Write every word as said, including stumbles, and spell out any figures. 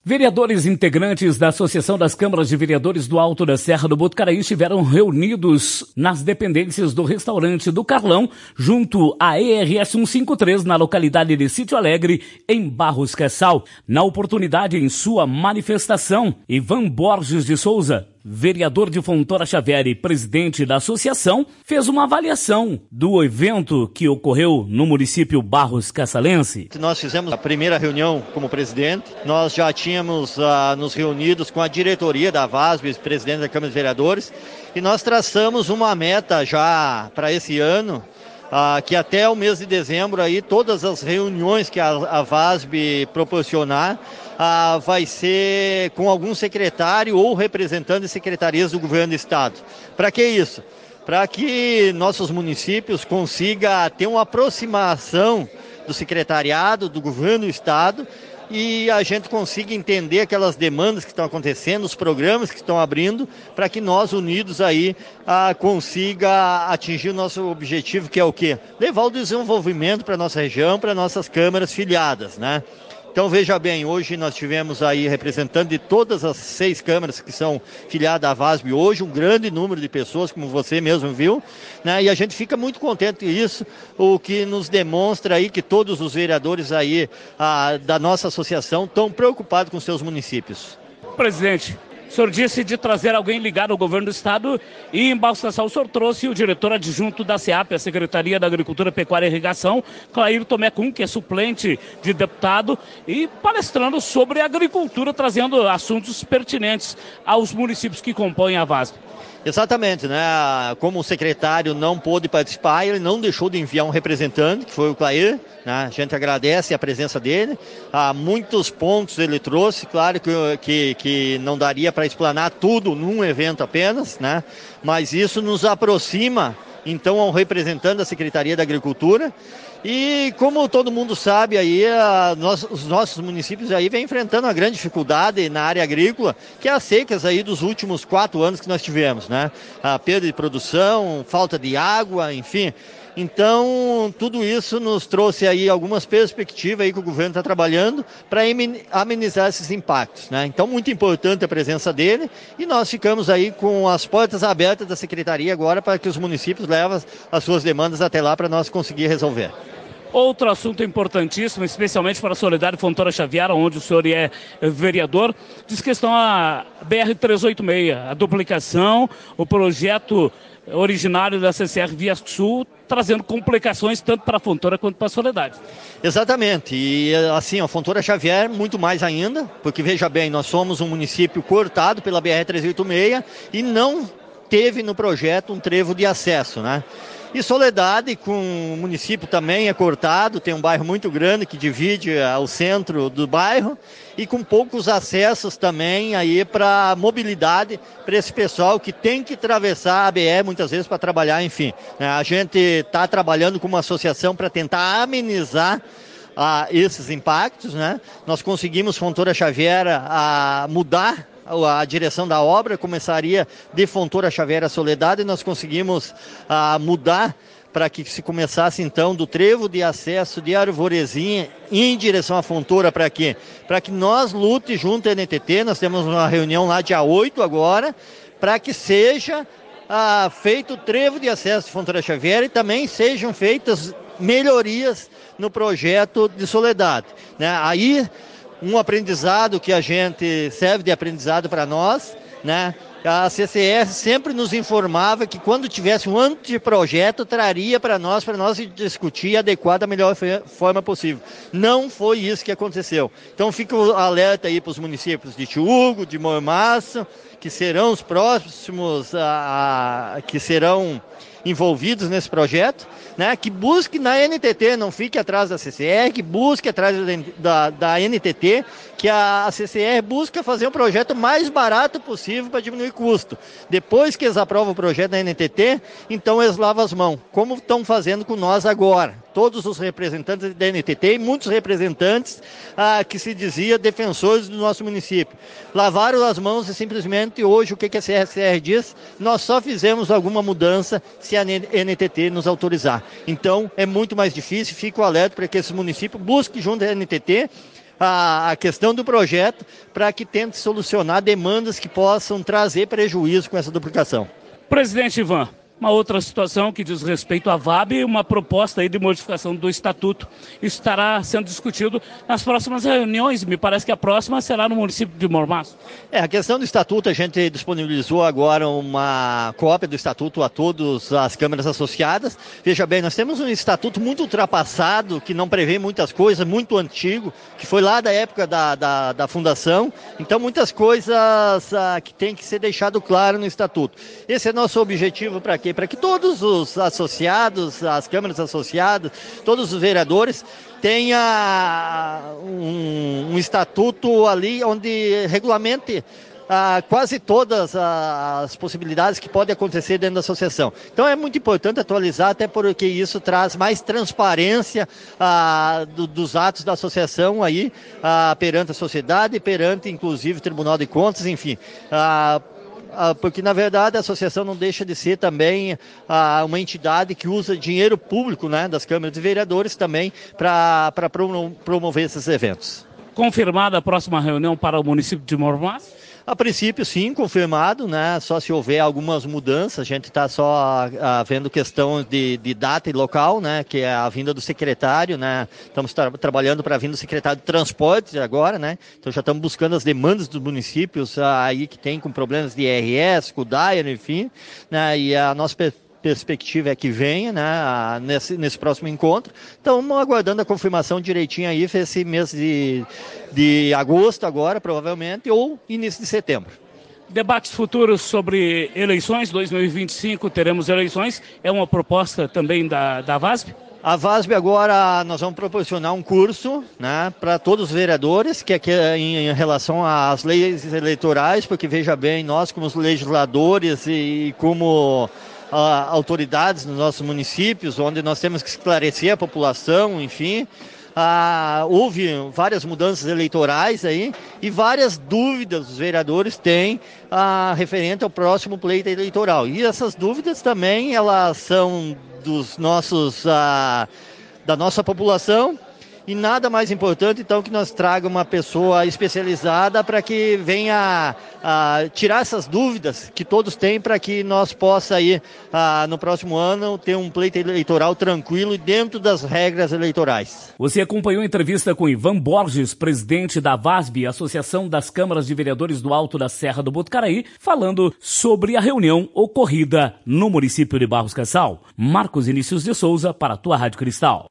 Vereadores integrantes da Associação das Câmaras de Vereadores do Alto da Serra do Botucaraí estiveram reunidos nas dependências do restaurante do Carlão, junto à E R S cento e cinquenta e três, na localidade de Sítio Alegre, em Barros Queçal. Na oportunidade, em sua manifestação, Ivan Borges de Souza, vereador de Fontoura Xavier e presidente da associação, fez uma avaliação do evento que ocorreu no município Barros Queçalense. Nós fizemos a primeira reunião como presidente, nós já tínhamos uh, nos reunidos com a diretoria da VASB, presidente da Câmara de Vereadores, e nós traçamos uma meta já para esse ano, uh, que até o mês de dezembro aí, todas as reuniões que a, a VASB proporcionar, Ah, vai ser com algum secretário ou representante de secretarias do governo do estado. Para que isso? Para que nossos municípios consigam ter uma aproximação do secretariado, do governo do estado, e a gente consiga entender aquelas demandas que estão acontecendo, os programas que estão abrindo, para que nós unidos aí ah, consiga atingir o nosso objetivo, que é o quê? Levar o desenvolvimento para a nossa região, para nossas câmaras filiadas, né? Então veja bem, hoje nós tivemos aí representante de todas as seis câmaras que são filiadas à VASB hoje, um grande número de pessoas, como você mesmo viu, né? E a gente fica muito contente com isso, o que nos demonstra aí que todos os vereadores aí ah, da nossa associação estão preocupados com seus municípios. Presidente, o senhor disse de trazer alguém ligado ao governo do estado e em Barros Queçal o senhor trouxe o diretor adjunto da SEAP, a Secretaria da Agricultura, Pecuária e Irrigação, Clair Tomé Kuhn, que é suplente de deputado, e palestrando sobre agricultura, trazendo assuntos pertinentes aos municípios que compõem a VASB. Exatamente, né? Como o secretário não pôde participar, ele não deixou de enviar um representante, que foi o Clair, né? A gente agradece a presença dele. Há muitos pontos ele trouxe, claro que, que, que não daria para explanar tudo num evento apenas, né? Mas isso nos aproxima, então, ao representante da Secretaria da Agricultura. E como todo mundo sabe, aí, a, nós, os nossos municípios aí vêm enfrentando uma grande dificuldade na área agrícola, que é as secas aí dos últimos quatro anos que nós tivemos, né? A perda de produção, falta de água, enfim. Então, tudo isso nos trouxe aí algumas perspectivas aí que o governo está trabalhando para amenizar esses impactos, né? Então, muito importante a presença dele, e nós ficamos aí com as portas abertas da Secretaria agora para que os municípios levem as suas demandas até lá para nós conseguir resolver. Outro assunto importantíssimo, especialmente para a Soledade Fontoura Xavier, onde o senhor é vereador, diz questão a B R trezentos e oitenta e seis, a duplicação, o projeto originário da C C R Via Sul, trazendo complicações tanto para a Fontoura quanto para a Soledade. Exatamente, e assim, a Fontoura Xavier muito mais ainda, porque veja bem, nós somos um município cortado pela B R trezentos e oitenta e seis e não teve no projeto um trevo de acesso, né? E Soledade, com o município também é cortado, tem um bairro muito grande que divide o centro do bairro e com poucos acessos também aí para mobilidade para esse pessoal que tem que atravessar a B R muitas vezes para trabalhar, enfim. A gente está trabalhando com uma associação para tentar amenizar ah, esses impactos, né? Nós conseguimos, Fontoura Xavier, a mudar a direção da obra, começaria de Fontoura Xavier a Soledade, e nós conseguimos ah, mudar para que se começasse então do trevo de acesso de Arvorezinha em direção à Fontoura. Para quê? Para que nós lute junto à N T T, nós temos uma reunião lá dia oito agora, para que seja ah, feito o trevo de acesso de Fontoura Xavier e também sejam feitas melhorias no projeto de Soledade, né? Aí um aprendizado que a gente serve de aprendizado para nós, né? A C C R sempre nos informava que quando tivesse um anteprojeto, traria para nós, para nós discutir e adequar da melhor forma possível. Não foi isso que aconteceu. Então fica o alerta aí para os municípios de Tiúgo, de Mormaço, que serão os próximos a, a, que serão envolvidos nesse projeto, né? Que busque na N T T, não fique atrás da C C R, que busque atrás da, da N T T, que a, a C C R busca fazer um projeto mais barato possível para diminuir custo. Depois que eles aprovam o projeto da N T T, então eles lavam as mãos, como estão fazendo com nós agora. Todos os representantes da N T T e muitos representantes ah, que se dizia defensores do nosso município. Lavaram as mãos e simplesmente hoje o que, que a C C R diz? Nós só fizemos alguma mudança se a N T T nos autorizar. Então é muito mais difícil, fico alerta para que esse município busque junto à N T T a, a questão do projeto para que tente solucionar demandas que possam trazer prejuízo com essa duplicação. Presidente Ivan, uma outra situação que diz respeito à V A B, uma proposta aí de modificação do estatuto. Isso estará sendo discutido nas próximas reuniões, me parece que a próxima será no município de Mormaço. É, a questão do estatuto, a gente disponibilizou agora uma cópia do estatuto a todas as câmaras associadas. Veja bem, nós temos um estatuto muito ultrapassado, que não prevê muitas coisas, muito antigo, que foi lá da época da, da, da fundação. Então, muitas coisas ah, que tem que ser deixado claro no estatuto. Esse é nosso objetivo para quê? Para que todos os associados, as câmaras associadas, todos os vereadores tenham um, um estatuto ali onde regulamente ah, quase todas as possibilidades que podem acontecer dentro da associação. Então é muito importante atualizar, até porque isso traz mais transparência ah, do, dos atos da associação aí, ah, perante a sociedade, perante inclusive o Tribunal de Contas, enfim. Ah, porque, na verdade, a associação não deixa de ser também ah, uma entidade que usa dinheiro público, né, das câmaras de vereadores também para promover esses eventos. Confirmada a próxima reunião para o município de Mormaço? A princípio, sim, confirmado, né? Só se houver algumas mudanças, a gente está só ah, vendo questão de, de data e local, né? Que é a vinda do secretário, né? Estamos tra trabalhando para a vinda do secretário de transporte agora, né? Então já estamos buscando as demandas dos municípios ah, aí que tem com problemas de I R S, com o D A I R, enfim, né? E a nossa perspectiva é que venha, né, nesse, nesse próximo encontro. Então, aguardando a confirmação direitinho aí, esse mês de, de agosto agora, provavelmente, ou início de setembro. Debates futuros sobre eleições, dois mil e vinte e cinco teremos eleições, é uma proposta também da, da V A S B? A V A S B agora nós vamos proporcionar um curso, né, para todos os vereadores, que é, que é em, em relação às leis eleitorais, porque veja bem, nós como legisladores e, e como Uh, autoridades nos nossos municípios, onde nós temos que esclarecer a população, enfim. Uh, houve várias mudanças eleitorais aí e várias dúvidas os vereadores têm uh, referente ao próximo pleito eleitoral. E essas dúvidas também, elas são dos nossos, uh, da nossa população. E nada mais importante, então, que nós traga uma pessoa especializada para que venha a tirar essas dúvidas que todos têm, para que nós possa aí, a, no próximo ano, ter um pleito eleitoral tranquilo e dentro das regras eleitorais. Você acompanhou a entrevista com Ivan Borges, presidente da V A S B, Associação das Câmaras de Vereadores do Alto da Serra do Botucaraí, falando sobre a reunião ocorrida no município de Barros Cassal. Marcos Vinícius de Souza, para a tua Rádio Cristal.